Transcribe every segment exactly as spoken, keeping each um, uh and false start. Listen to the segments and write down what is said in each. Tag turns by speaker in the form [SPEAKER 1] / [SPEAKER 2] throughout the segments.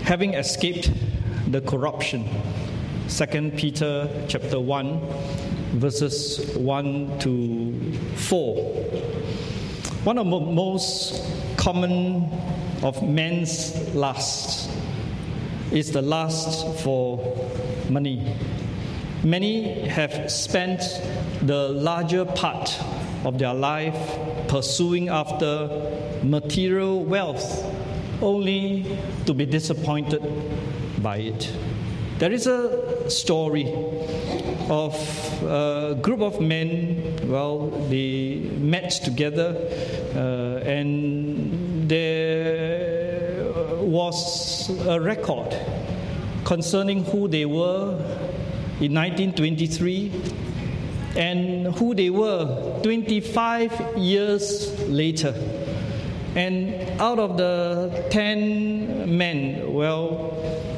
[SPEAKER 1] having escaped the corruption. Second Peter chapter one, verses one to four. One of the most common of men's lusts is the lust for money. Many have spent the larger part of their life pursuing after material wealth, only to be disappointed by it. There is a story of a group of men. Well, they met together uh, and there was a record concerning who they were in nineteen twenty-three and who they were twenty-five years later. And out of the ten men, well,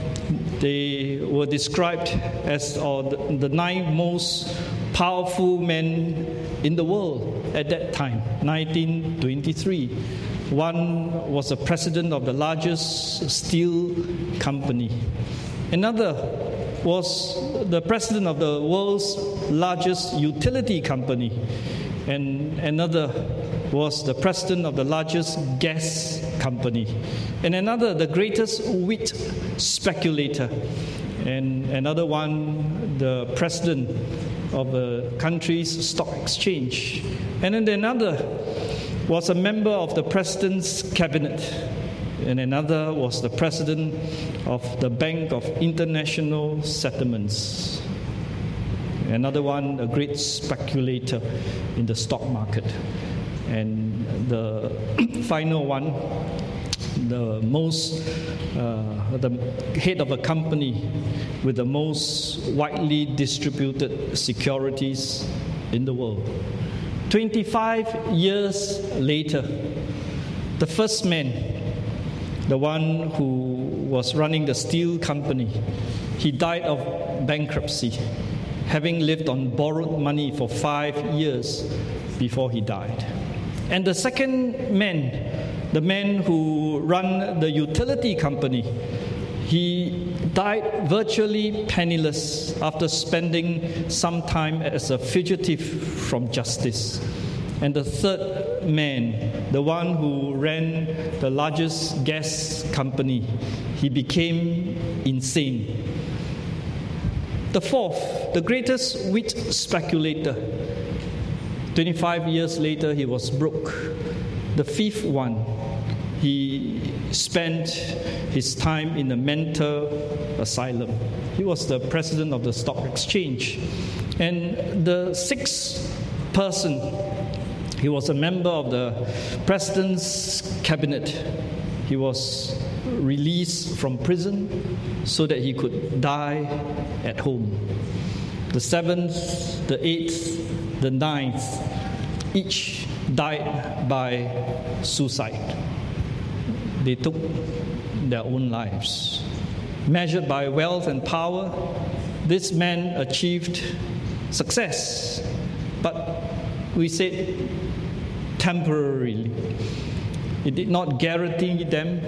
[SPEAKER 1] they were described as or the, the nine most powerful men in the world at that time, nineteen twenty-three. One was the president of the largest steel company. Another was the president of the world's largest utility company. And another was the president of the largest gas company. And another, the greatest wheat speculator. And another one, the president of a country's stock exchange. And then another was a member of the president's cabinet. And another was the president of the Bank of International Settlements. Another one, a great speculator in the stock market. And the final one, the most, uh, the head of a company with the most widely distributed securities in the world. twenty-five years later, the first man, the one who was running the steel company, he died of bankruptcy, having lived on borrowed money for five years before he died. And the second man, the man who ran the utility company, he died virtually penniless after spending some time as a fugitive from justice. And the third man, the one who ran the largest gas company, he became insane. The fourth, the greatest wheat speculator, twenty-five years later, he was broke. The fifth one, he spent his time in a mental asylum. He was the president of the stock exchange. And the sixth person, he was a member of the president's cabinet. He was released from prison so that he could die at home. The seventh, the eighth, the ninth, each died by suicide. They took their own lives. Measured by wealth and power, this man achieved success, but we said temporarily. It did not guarantee them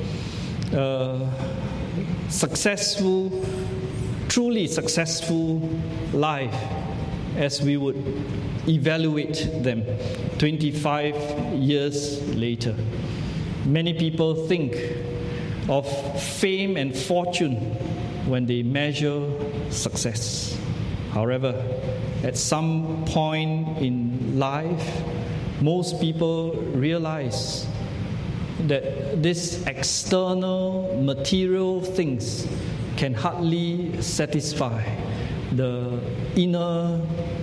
[SPEAKER 1] a successful, truly successful life as we would evaluate them twenty-five years later. Many people think of fame and fortune when they measure success. However, at some point in life, most people realize that these external material things can hardly satisfy the inner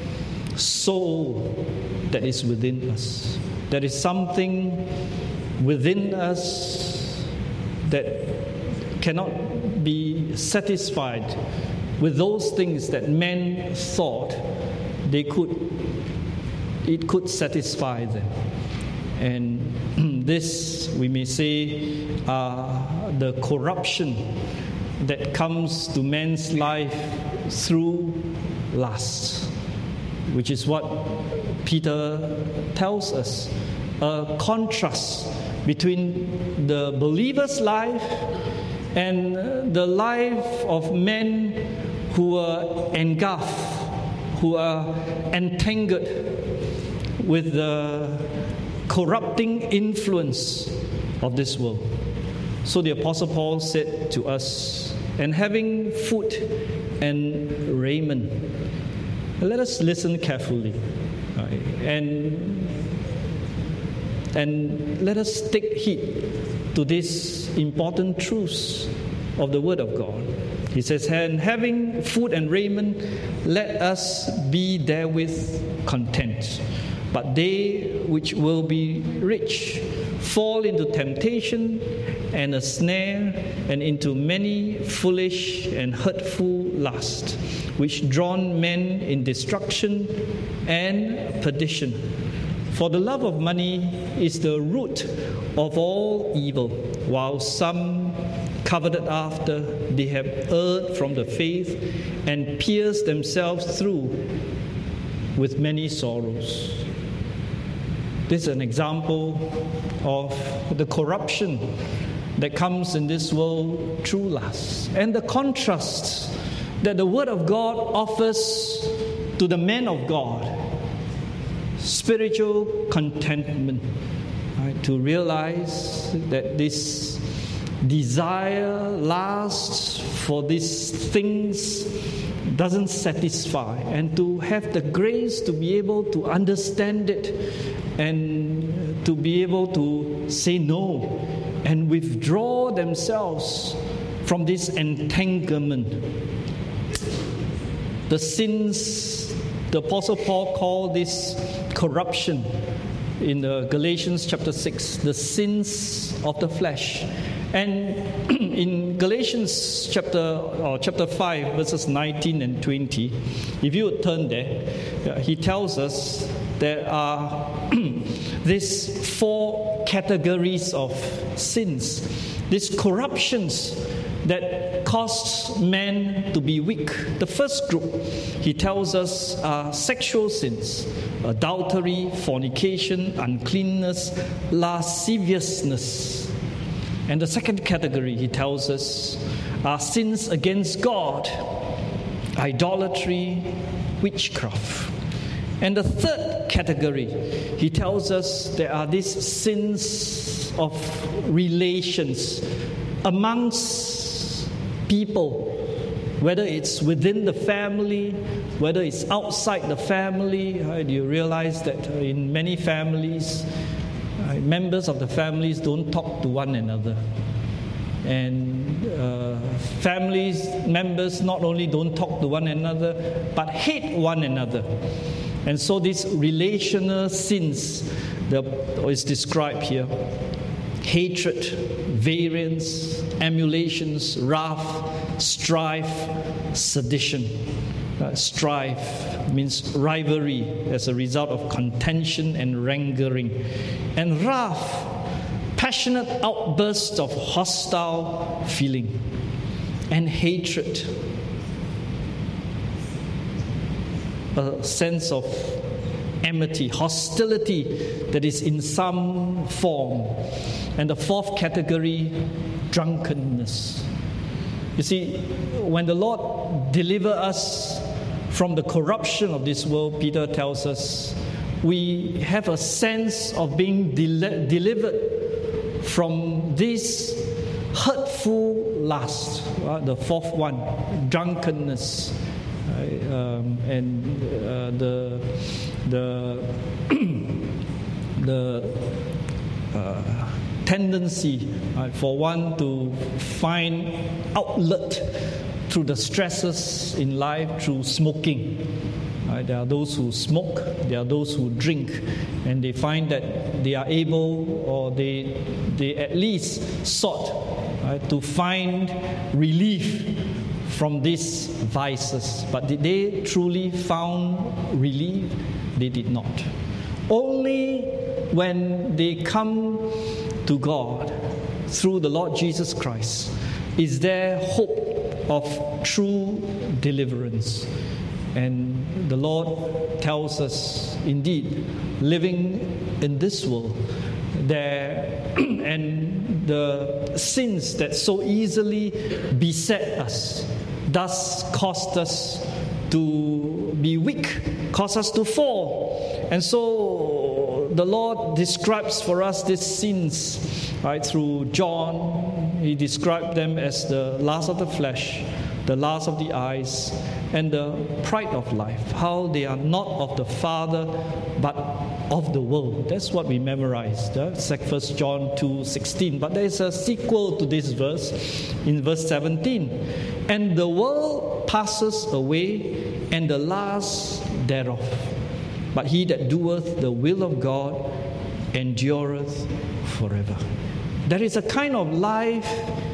[SPEAKER 1] soul that is within us. There is something within us that cannot be satisfied with those things that men thought they could, it could satisfy them. And this, we may say, are the corruption that comes to man's life through lust, which is what Peter tells us, a contrast between the believer's life and the life of men who are engulfed, who are entangled with the corrupting influence of this world. So the Apostle Paul said to us, and having food and raiment. Let us listen carefully, right? and and let us take heed to these important truths of the Word of God. He says, and having food and raiment, let us be therewith content. But they which will be rich fall into temptation and a snare, and into many foolish and hurtful lusts, which drown men in destruction and perdition. For the love of money is the root of all evil, while some coveted after they have erred from the faith and pierced themselves through with many sorrows. This is an example of the corruption that comes in this world through lust, and the contrast that the Word of God offers to the man of God. Spiritual contentment, right? To realize that this desire, lust for these things doesn't satisfy, and to have the grace to be able to understand it and to be able to say no and withdraw themselves from this entanglement. The sins, the Apostle Paul called this corruption in the Galatians chapter six, the sins of the flesh. And in Galatians chapter or chapter five, verses nineteen and twenty, if you would turn there, he tells us there are these four categories of sins, these corruptions that cause man to be weak. The first group, he tells us, are sexual sins: adultery, fornication, uncleanness, lasciviousness. And the second category, he tells us, are sins against God: idolatry, witchcraft. And the third category, he tells us there are these sins of relations amongst people, whether it's within the family, whether it's outside the family. Right? You realize that in many families, uh, members of the families don't talk to one another. And uh, families, members not only don't talk to one another, but hate one another. And so these relational sins that is described here: hatred, variance, emulations, wrath, strife, sedition. Uh, strife means rivalry as a result of contention and wrangling. And wrath, passionate outbursts of hostile feeling. And hatred, a sense of enmity, hostility that is in some form. And the fourth category, drunkenness. You see, when the Lord delivers us from the corruption of this world, Peter tells us, we have a sense of being del- delivered from this hurtful lust. Uh, the fourth one, drunkenness. Uh, um, and uh, the the the uh, tendency uh, for one to find outlet through the stresses in life through smoking. Uh, there are those who smoke, there are those who drink, and they find that they are able, or they they at least sought uh, to find relief from these vices. But did they truly found relief? They did not. Only when they come to God through the Lord Jesus Christ is there hope of true deliverance. And the Lord tells us, indeed, living in this world, there and the sins that so easily beset us, thus caused us to be weak, caused us to fall. And so the Lord describes for us these sins, right, through John. He described them as the lust of the flesh, the lust of the eyes, and the pride of life, how they are not of the Father, but of the world. That's what we memorized, uh, First John two sixteen. But there is a sequel to this verse in verse seventeen. And the world passes away, and the lust thereof. But he that doeth the will of God endureth forever. There is a kind of life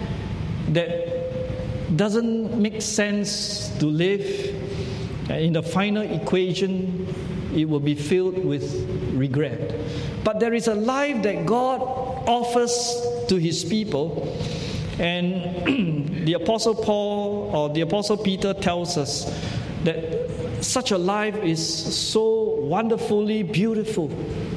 [SPEAKER 1] that doesn't make sense to live. In the final equation, it will be filled with regret. But there is a life that God offers to His people. And the Apostle Paul or the Apostle Peter tells us that such a life is so wonderfully beautiful.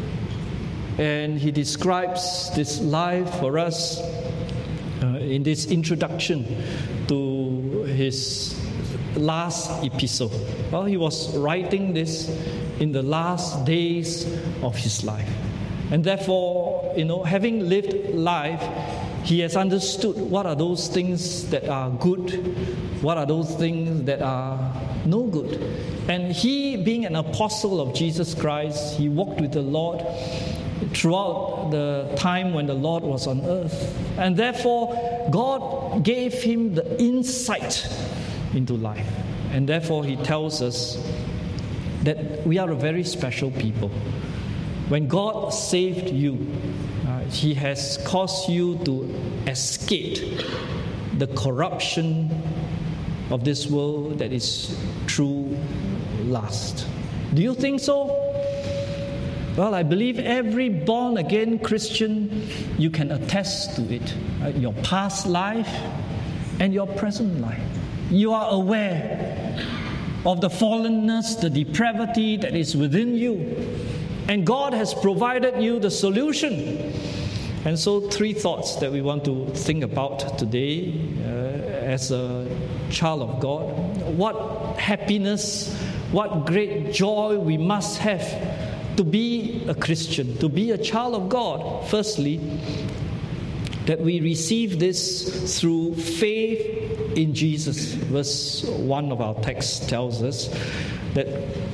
[SPEAKER 1] And he describes this life for us uh, in this introduction to his last epistle. Well, he was writing this in the last days of his life. And therefore, you know, having lived life, he has understood what are those things that are good, what are those things that are no good. And he, being an apostle of Jesus Christ, he walked with the Lord throughout the time when the Lord was on earth. And therefore, God gave him the insight into life. And therefore, he tells us that we are a very special people. When God saved you, uh, He has caused you to escape the corruption of this world that is through lust. Do you think so? Well, I believe every born-again Christian, you can attest to it. Right? Your past life and your present life. You are aware of the fallenness, the depravity that is within you. And God has provided you the solution. And so three thoughts that we want to think about today uh, as a child of God. What happiness, what great joy we must have to be a Christian, to be a child of God. Firstly, that we receive this through faith in Jesus. Verse one of our text tells us that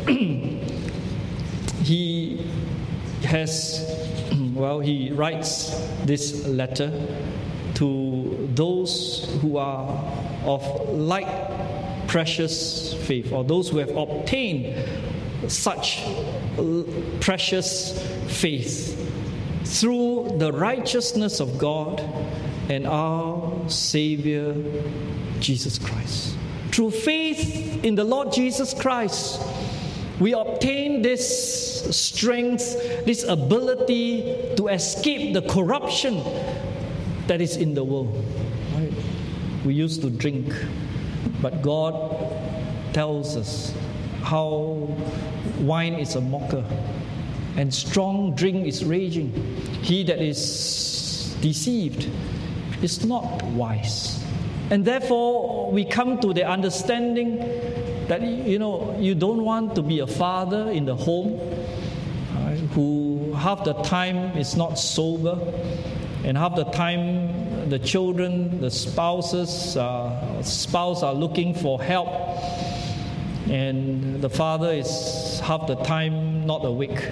[SPEAKER 1] he has, well, he writes this letter to those who are of like precious faith, or those who have obtained such precious faith through the righteousness of God and our Savior, Jesus Christ. Through faith in the Lord Jesus Christ, we obtain this strength, this ability to escape the corruption that is in the world. Right? We used to drink, but God tells us how wine is a mocker and strong drink is raging. He that is deceived is not wise. And therefore, we come to the understanding that, you know, you don't want to be a father in the home right, who half the time is not sober, and half the time the children, the spouses, uh, spouse are looking for help, and the father is half the time not awake.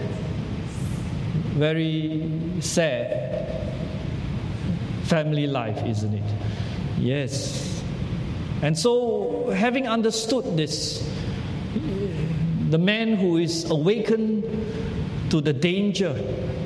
[SPEAKER 1] Very sad family life, isn't it? Yes. And so, having understood this, the man who is awakened to the danger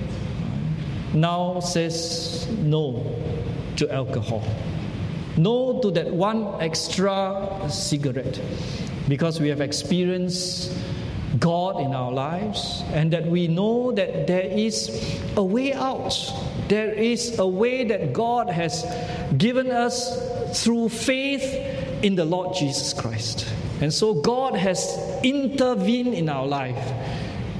[SPEAKER 1] now says no to alcohol. No to that one extra cigarette, because we have experienced God in our lives, and that we know that there is a way out. There is a way that God has given us through faith in the Lord Jesus Christ. And so God has intervened in our life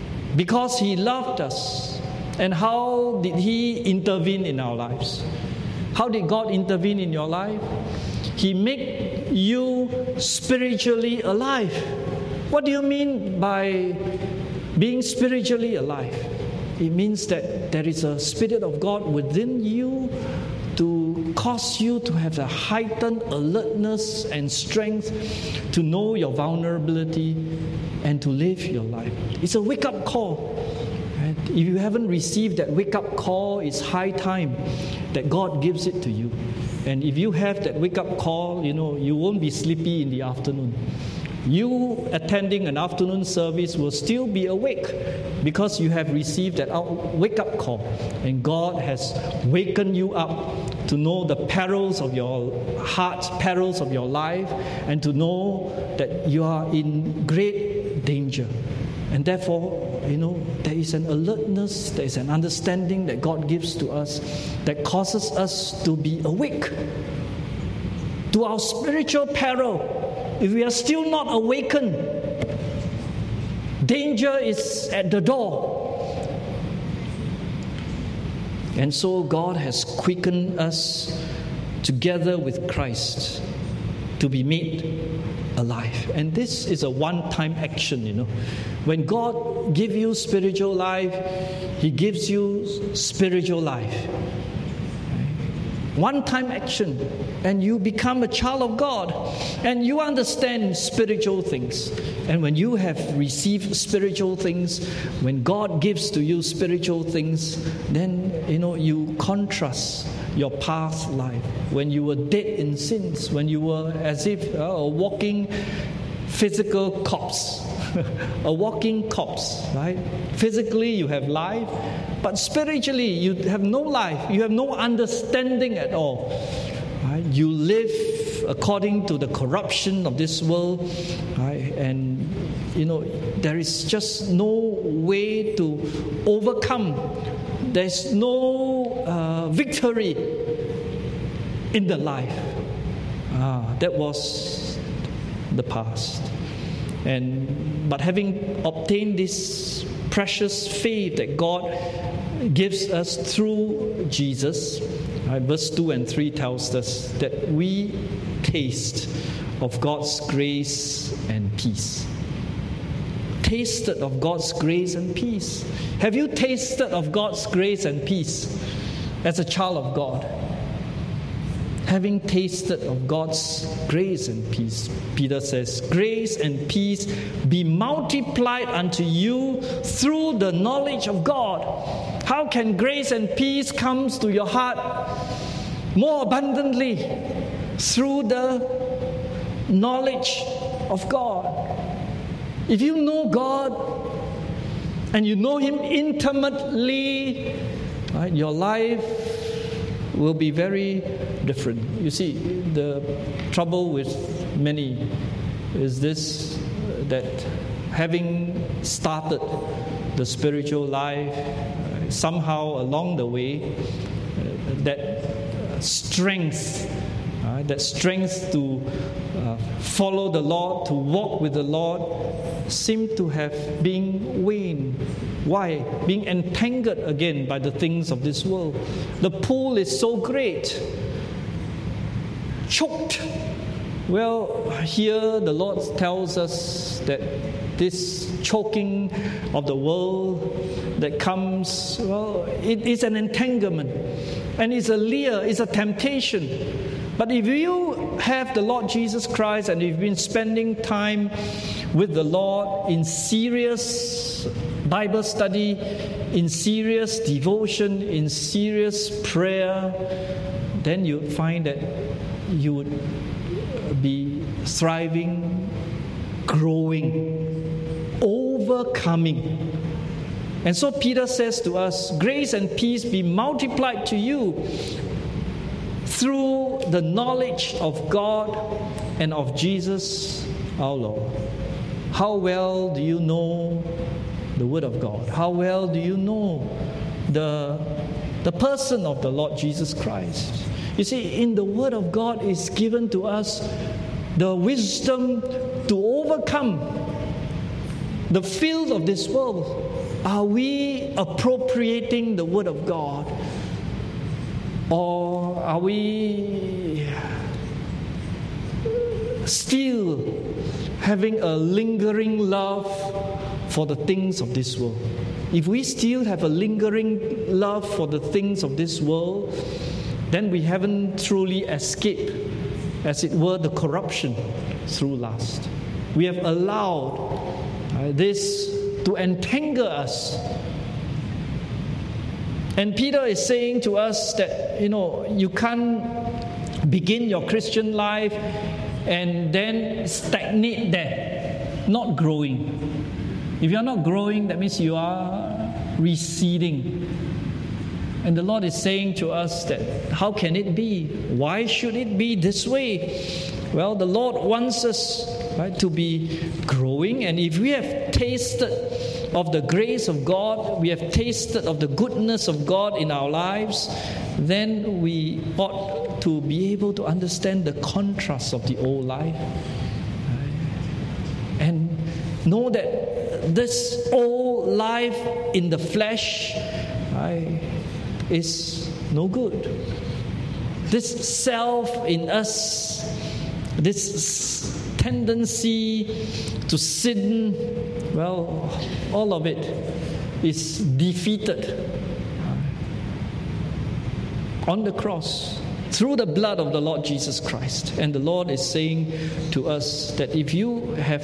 [SPEAKER 1] because He loved us. And how did He intervene in our lives? How did God intervene in your life? He made you spiritually alive. What do you mean by being spiritually alive? It means that there is a Spirit of God within you to cause you to have a heightened alertness and strength to know your vulnerability and to live your life. It's a wake-up call. Right? If you haven't received that wake-up call, it's high time that God gives it to you. And if you have that wake-up call, you know, you won't be sleepy in the afternoon. You attending an afternoon service will still be awake because you have received that wake-up call. And God has wakened you up to know the perils of your heart, perils of your life, and to know that you are in great danger. And therefore, you know, there is an alertness, there is an understanding that God gives to us that causes us to be awake to our spiritual peril. If we are still not awakened, danger is at the door. And so God has quickened us together with Christ to be made alive. And this is a one-time action, you know. When God gives you spiritual life, He gives you spiritual life. One-time action, and you become a child of God, and you understand spiritual things. And when you have received spiritual things, when God gives to you spiritual things, then you know you contrast your past life when you were dead in sins, when you were as if uh, a walking physical corpse. A walking corpse, right? Physically you have life, but spiritually you have no life. You have no understanding at all. Right? You live according to the corruption of this world, right? And you know there is just no way to overcome. There's no uh, victory in the life. Ah, that was the past. And but having obtained this precious faith that God gives us through Jesus, right, verse two and three tells us that we taste of God's grace and peace. Tasted of God's grace and peace. Have you tasted of God's grace and peace as a child of God? Having tasted of God's grace and peace, Peter says, grace and peace be multiplied unto you through the knowledge of God. How can grace and peace come to your heart more abundantly? Through the knowledge of God. If you know God and you know Him intimately, right, your life will be very different. You see, the trouble with many is this, that having started the spiritual life, uh, somehow along the way, uh, that strength, uh, that strength to uh, follow the Lord, to walk with the Lord, seemed to have been waned. Why? Being entangled again by the things of this world. The pull is so great. Choked. Well, here the Lord tells us that this choking of the world that comes, well, it is an entanglement. And it's a lure, it's a temptation. But if you have the Lord Jesus Christ and you've been spending time with the Lord in serious Bible study, in serious devotion, in serious prayer, then you find that you would be thriving, growing, overcoming. And so Peter says to us, grace and peace be multiplied to you through the knowledge of God and of Jesus our Lord. How well do you know the Word of God? How well do you know the, the person of the Lord Jesus Christ? You see, in the Word of God is given to us the wisdom to overcome the field of this world. Are we appropriating the Word of God? Or are we still having a lingering love for the things of this world? If we still have a lingering love for the things of this world, then we haven't truly escaped, as it were, the corruption through lust. We have allowed uh, this to entangle us. And Peter is saying to us that, you know, you can't begin your Christian life and then stagnate there, not growing. If you're not growing, that means you are receding. And the Lord is saying to us that, how can it be? Why should it be this way? Well, the Lord wants us, right, to be growing. And if we have tasted of the grace of God, we have tasted of the goodness of God in our lives, then we ought to be able to understand the contrast of the old life. And know that this old life in the flesh right, is no good. This self in us, this tendency to sin, well, all of it is defeated on the cross through the blood of the Lord Jesus Christ. And the Lord is saying to us that if you have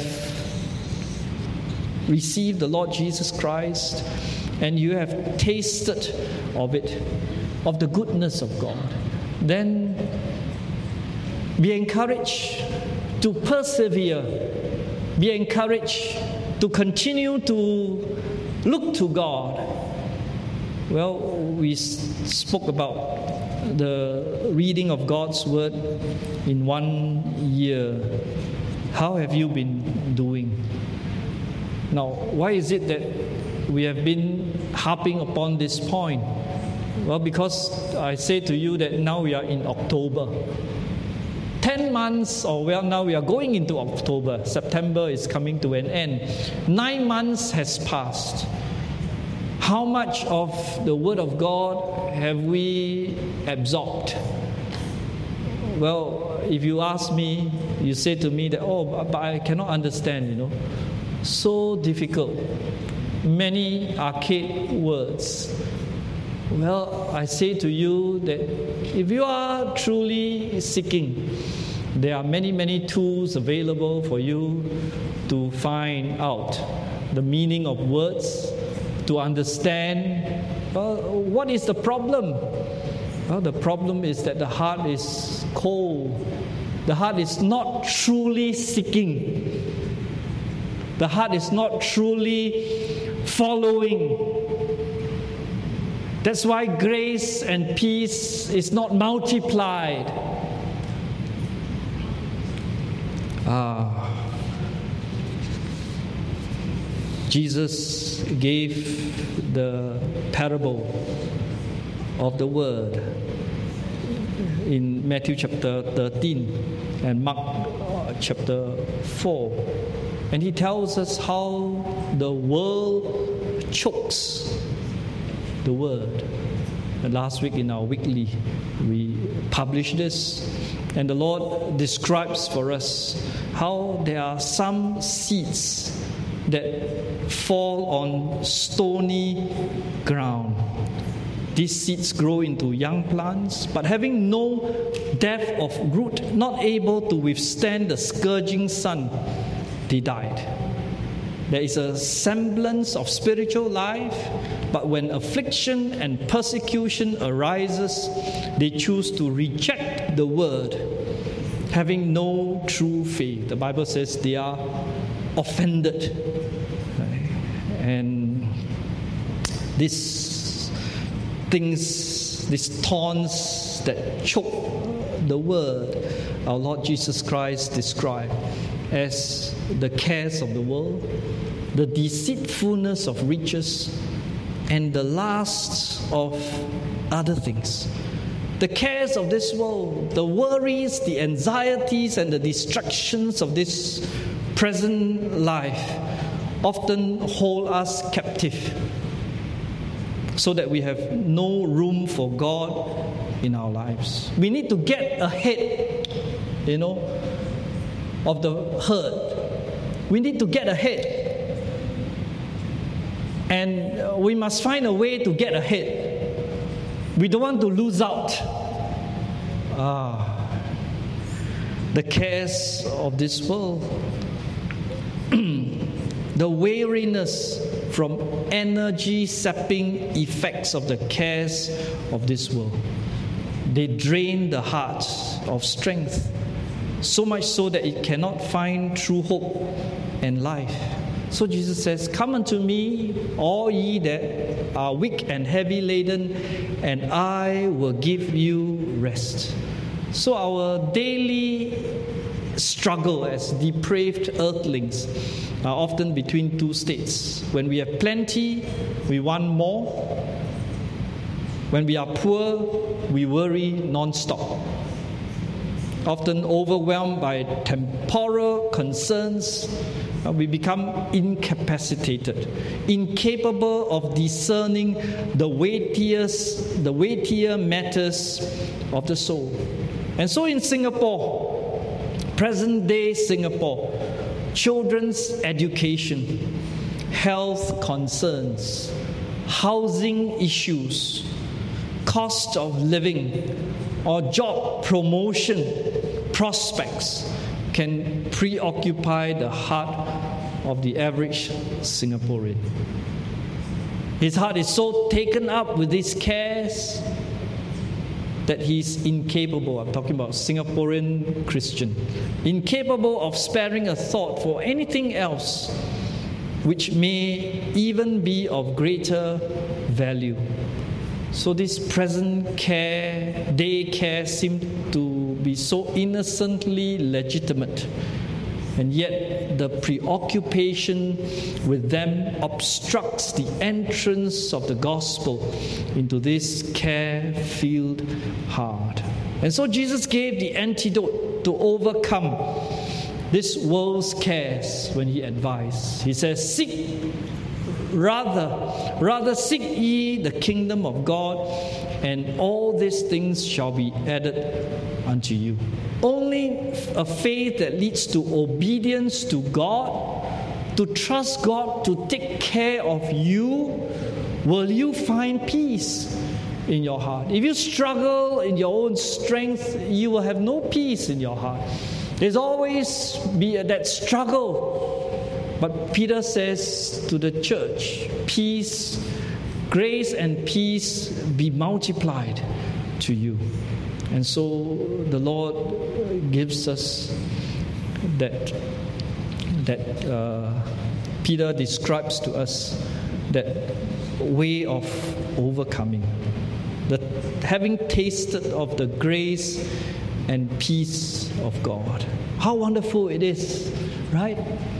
[SPEAKER 1] received the Lord Jesus Christ and you have tasted of it, of the goodness of God, then be encouraged to persevere. Be encouraged to continue to look to God. Well, we spoke about the reading of God's Word in one year. How have you been doing? Now, why is it that we have been harping upon this point? Well, because I say to you that now we are in October. Ten months, or well, now we are going into October. September is coming to an end. Nine months has passed. How much of the Word of God have we absorbed? Well, if you ask me, you say to me that, oh, but I cannot understand, you know. So difficult. Many archaic words. Well, I say to you that if you are truly seeking, there are many, many tools available for you to find out the meaning of words, to understand, well, what is the problem? Well, the problem is that the heart is cold. The heart is not truly seeking. The heart is not truly following. That's why grace and peace is not multiplied. Ah. Jesus gave the parable of the word in Matthew chapter thirteen and Mark chapter four. And he tells us how the world chokes the word. And last week in our weekly, we published this. And the Lord describes for us how there are some seeds that fall on stony ground. These seeds grow into young plants, but having no depth of root, not able to withstand the scourging sun, they died. There is a semblance of spiritual life, but when affliction and persecution arises, they choose to reject the word, having no true faith. The Bible says they are offended. And these things, these thorns that choke the word, our Lord Jesus Christ described as the cares of the world, the deceitfulness of riches, and the lust of other things. The cares of this world, the worries, the anxieties, and the distractions of this present life often hold us captive, so that we have no room for God in our lives. We need to get ahead, you know, of the herd. We need to get ahead. And we must find a way to get ahead. We don't want to lose out. Ah, the cares of this world, the weariness from energy-sapping effects of the cares of this world. They drain the heart of strength, so much so that it cannot find true hope and life. So Jesus says, "Come unto me, all ye that are weak and heavy laden, and I will give you rest." So our daily struggle as depraved earthlings are often between two states. When we have plenty, we want more. When we are poor, we worry non-stop. Often overwhelmed by temporal concerns, we become incapacitated, incapable of discerning the weightiest, the weightier matters of the soul. And so in Singapore, present-day Singapore, children's education, health concerns, housing issues, cost of living, or job promotion prospects can preoccupy the heart of the average Singaporean. His heart is so taken up with these cares that he's incapable, I'm talking about Singaporean Christian, incapable of sparing a thought for anything else which may even be of greater value. So this present care, day care, seem to be so innocently legitimate, and yet the preoccupation with them obstructs the entrance of the gospel into this care-filled heart. And so Jesus gave the antidote to overcome this world's cares when he advised. He says, seek Rather, rather seek ye the kingdom of God, and all these things shall be added unto you. Only a faith that leads to obedience to God, to trust God to take care of you, will you find peace in your heart. If you struggle in your own strength, you will have no peace in your heart. There's always be that struggle. But Peter says to the church, peace, grace and peace be multiplied to you. And so the Lord gives us that, that uh, Peter describes to us that way of overcoming. The, having tasted of the grace and peace of God. How wonderful it is, right?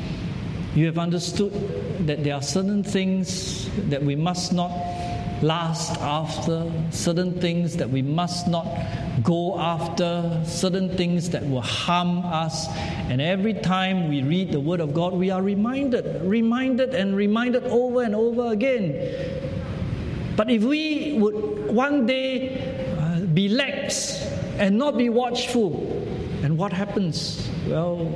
[SPEAKER 1] You have understood that there are certain things that we must not last after, certain things that we must not go after, certain things that will harm us. And every time we read the Word of God, we are reminded, reminded and reminded over and over again. But if we would one day uh, be lax and not be watchful, and what happens? Well,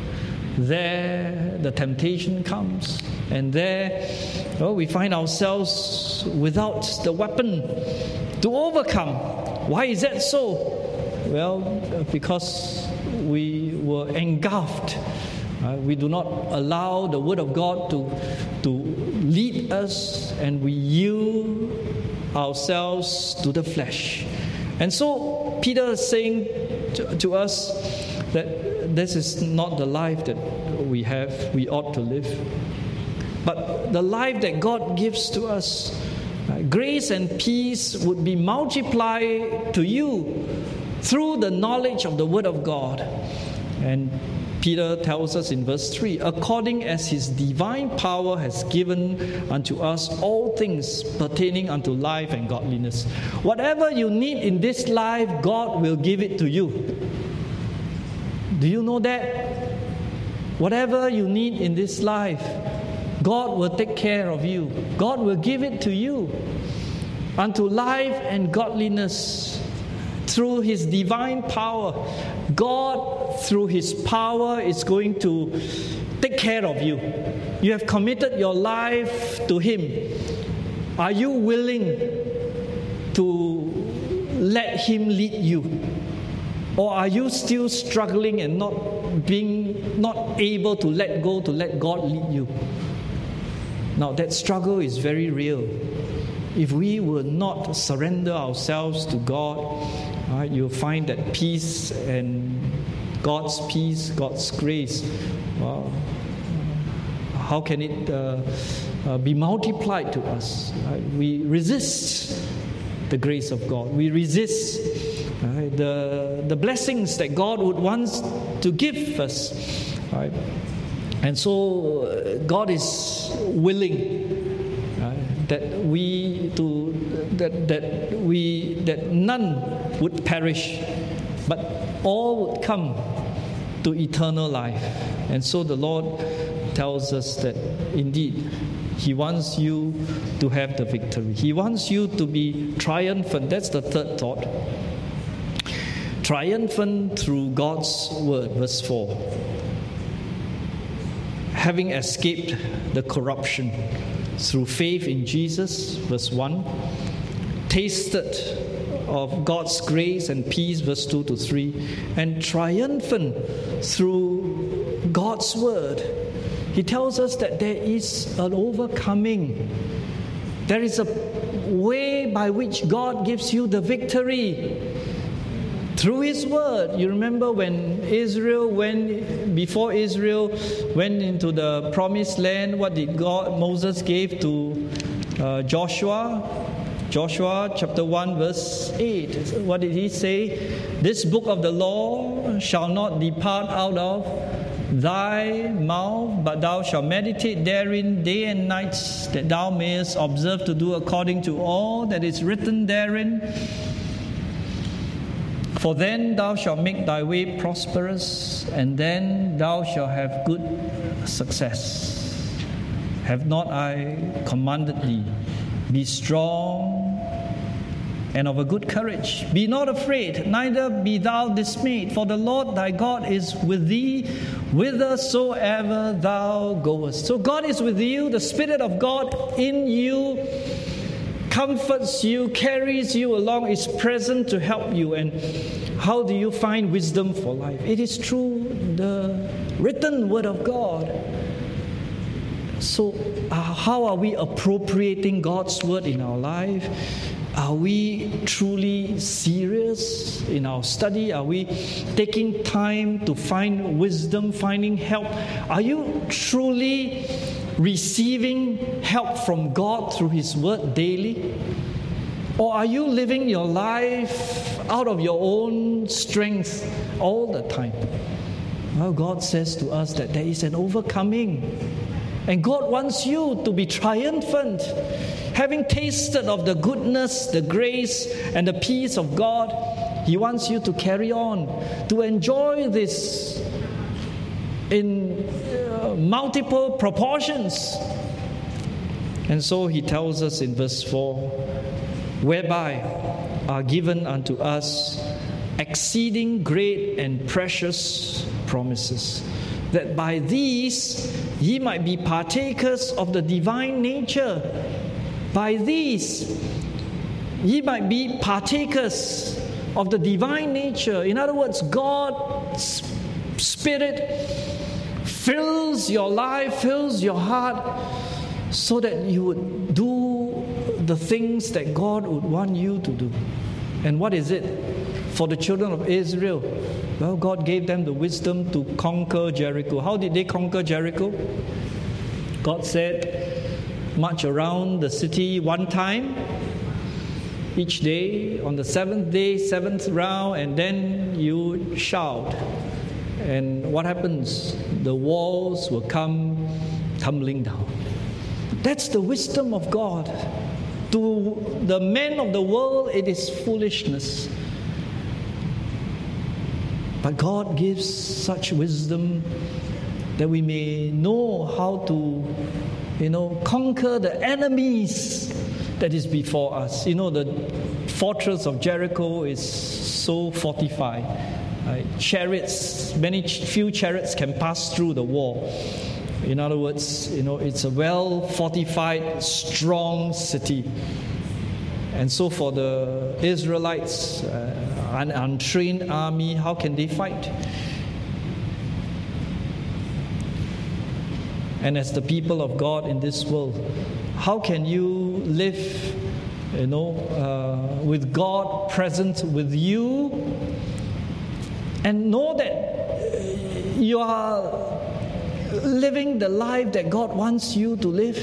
[SPEAKER 1] there the temptation comes, and there well, we find ourselves without the weapon to overcome. Why is that so? Well, because we were engulfed. Uh, we do not allow the Word of God to, to lead us, and we yield ourselves to the flesh. And so Peter is saying to, to us that this is not the life that we have, we ought to live. But the life that God gives to us, uh, grace and peace would be multiplied to you through the knowledge of the Word of God. And Peter tells us in verse three, according as his divine power has given unto us all things pertaining unto life and godliness. Whatever you need in this life, God will give it to you. Do you know that? Whatever you need in this life, God will take care of you. God will give it to you. Unto life and godliness. through His divine power, God, through His power, is going to take care of you. You have committed your life to Him. Are you willing to let Him lead you? Or are you still struggling and not being, not able to let go, to let God lead you? Now that struggle is very real. If we will not surrender ourselves to God, right, you'll find that peace and God's peace, God's grace, well, how can it uh, uh, be multiplied to us? Right? We resist the grace of God. We resist right, the, the blessings that God would want to give us. Right? And so uh, God is willing right, that we to that that we that none would perish, but all would come to eternal life. And so the Lord tells us that indeed He wants you to have the victory. He wants you to be triumphant. That's the third thought. Triumphant through God's word, verse four. Having escaped the corruption through faith in Jesus, verse one. Tasted of God's grace and peace, verse two to three. And triumphant through God's word. He tells us that there is an overcoming. There is a way by which God gives you the victory. Through His word. You remember when Israel went, before Israel went into the promised land, what did God, Moses gave to uh, Joshua? Joshua chapter one verse eight. What did he say? This book of the law shall not depart out of thy mouth, but thou shalt meditate therein day and night, that thou mayest observe to do according to all that is written therein. For then thou shalt make thy way prosperous, and then thou shalt have good success. Have not I commanded thee? Be strong and of a good courage. Be not afraid, neither be thou dismayed, for the Lord thy God is with thee, whithersoever thou goest. So God is with you, the Spirit of God in you comforts you, carries you along, is present to help you. And how do you find wisdom for life? It is through the written word of God. So uh, how are we appropriating God's word in our life? Are we truly serious in our study? Are we taking time to find wisdom, finding help? Are you truly receiving help from God through His word daily? Or are you living your life out of your own strength all the time? Well, God says to us that there is an overcoming. And God wants you to be triumphant. Having tasted of the goodness, the grace, and the peace of God, He wants you to carry on, to enjoy this in uh, multiple proportions. And so He tells us in verse four, whereby are given unto us exceeding great and precious promises, that by these ye might be partakers of the divine nature. By these ye might be partakers of the divine nature. In other words, God's Spirit fills your life, fills your heart, so that you would do the things that God would want you to do. And what is it? For the children of Israel, well, God gave them the wisdom to conquer Jericho. How did they conquer Jericho? God said, march around the city one time each day. On the seventh day, seventh round, and then you shout. And what happens? The walls will come tumbling down. That's the wisdom of God. To the men of the world, it is foolishness. But God gives such wisdom that we may know how to, you know, conquer the enemies that is before us. You know, the fortress of Jericho is so fortified. Right? Chariots, many few chariots can pass through the wall. In other words, you know, it's a well-fortified, strong city. And so for the Israelites, uh, an untrained army, how can they fight? And as the people of God in this world, how can you live, you know, uh, with God present with you and know that you are living the life that God wants you to live?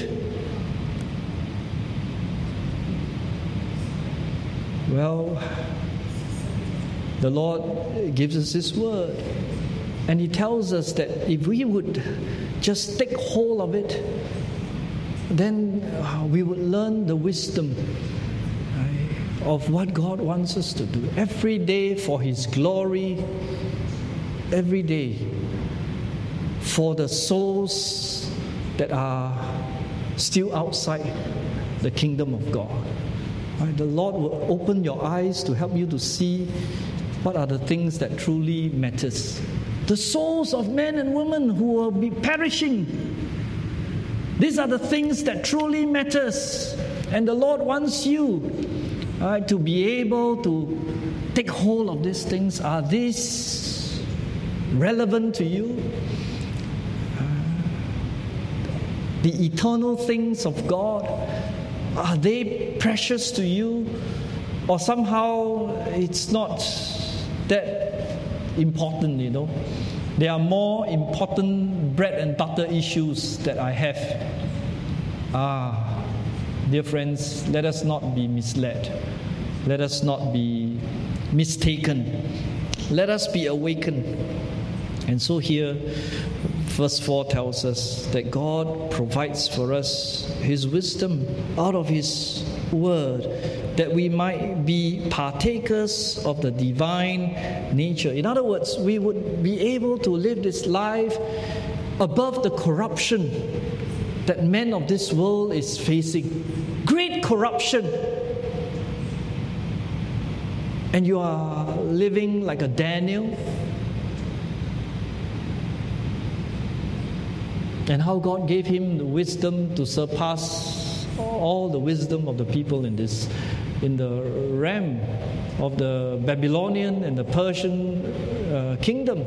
[SPEAKER 1] Well, the Lord gives us His word, and He tells us that if we would just take hold of it, then we would learn the wisdom right, of what God wants us to do every day for His glory, every day for the souls that are still outside the kingdom of God. Right? The Lord will open your eyes to help you to see what are the things that truly matters. The souls of men and women who will be perishing. These are the things that truly matters. And the Lord wants you right, to be able to take hold of these things. Are these relevant to you? Uh, the eternal things of God, are they precious to you? Or somehow it's not that important, you know. There are more important bread and butter issues that I have. Ah, dear friends, let us not be misled. Let us not be mistaken. Let us be awakened. And so here, verse four tells us that God provides for us His wisdom out of His word, that we might be partakers of the divine nature. In other words, we would be able to live this life above the corruption that men of this world is facing. Great corruption. And you are living like a Daniel. And how God gave him the wisdom to surpass all the wisdom of the people in this, in the realm of the Babylonian and the Persian uh, kingdom.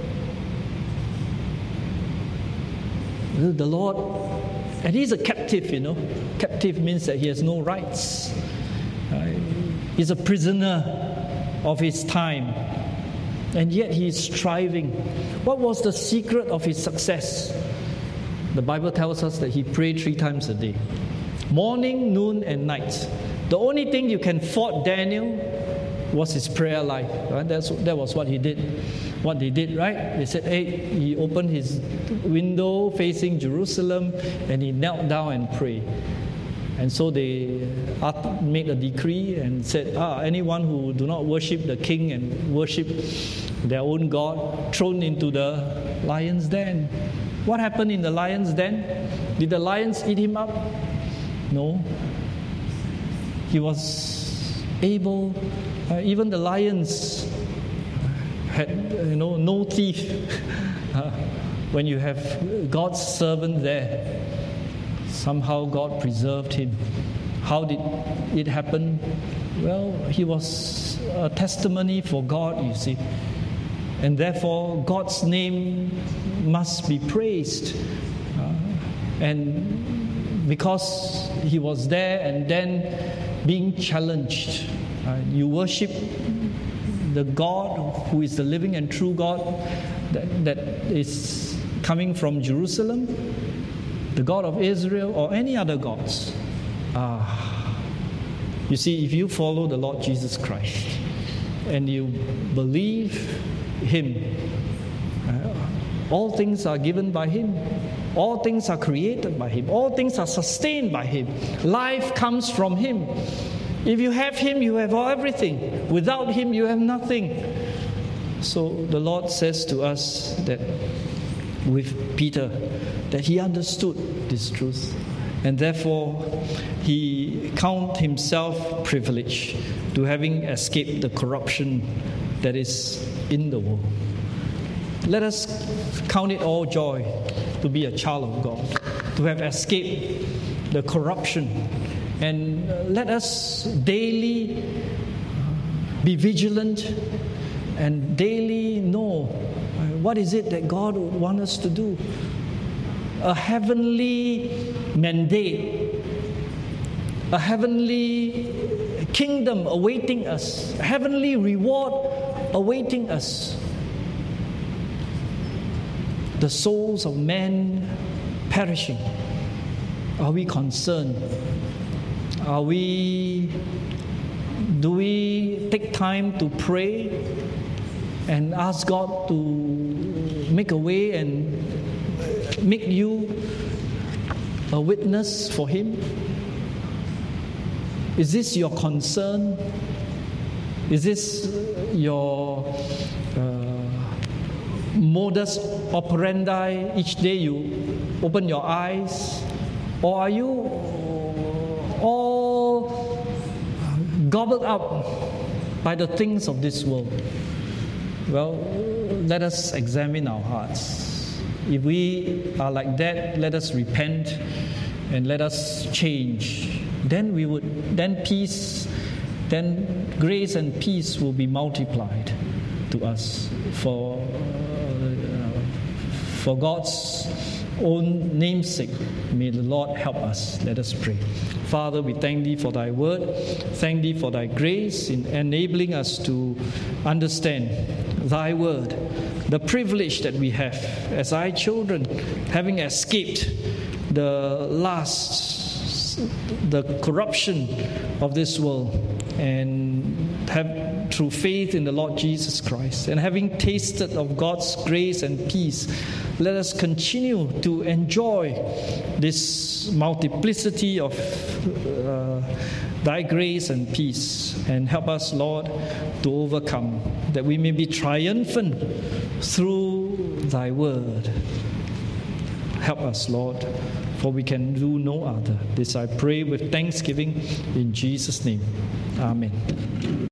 [SPEAKER 1] The Lord, and he's a captive, you know. Captive means that he has no rights. Uh, he's a prisoner of his time, and yet he is striving. What was the secret of his success? The Bible tells us that he prayed three times a day. Morning, noon, and night. The only thing you can fault Daniel was his prayer life. Right? That's, that was what he did. What they did, right? They said, hey, he opened his window facing Jerusalem and he knelt down and prayed. And so they made a decree and said, ah, anyone who do not worship the king and worship their own God, thrown into the lion's den. What happened in the lion's den? Did the lions eat him up? No. He was able, uh, even the lions had, you know, no teeth. Uh, when you have God's servant there, somehow God preserved him. How did it happen? Well, he was a testimony for God, you see. And therefore, God's name must be praised. Uh, and because he was there and then being challenged, uh, you worship the God who is the living and true God that, that is coming from Jerusalem, the God of Israel, or any other gods. Ah, you see, if you follow the Lord Jesus Christ and you believe Him, uh, all things are given by Him. All things are created by Him. All things are sustained by Him. Life comes from Him. If you have Him, you have everything. Without Him, you have nothing. So the Lord says to us that with Peter, that he understood this truth. And therefore, he count himself privileged to having escaped the corruption that is in the world. Let us count it all joy to be a child of God, to have escaped the corruption. And let us daily be vigilant and daily know what is it that God would want us to do. A heavenly mandate, a heavenly kingdom awaiting us, a heavenly reward awaiting us. The souls of men perishing. Are we concerned? Are we, do we take time to pray and ask God to make a way and make you a witness for Him? Is this your concern? Is this your uh, modus operandi each day you open your eyes? Or are you all gobbled up by the things of this world? Well, let us examine our hearts. If we are like that, let us repent and let us change. Then we would, then peace, then grace and peace will be multiplied to us for uh, for God's own namesake. May the Lord help us. Let us pray. Father, we thank Thee for Thy word. Thank Thee for Thy grace in enabling us to understand Thy word. The privilege that we have as Thy children, having escaped the last, the corruption of this world, and have through faith in the Lord Jesus Christ, and having tasted of God's grace and peace, let us continue to enjoy this multiplicity of uh, Thy grace and peace, and help us, Lord, to overcome, that we may be triumphant through Thy word. Help us, Lord, for we can do no other. This I pray with thanksgiving in Jesus' name. Amen.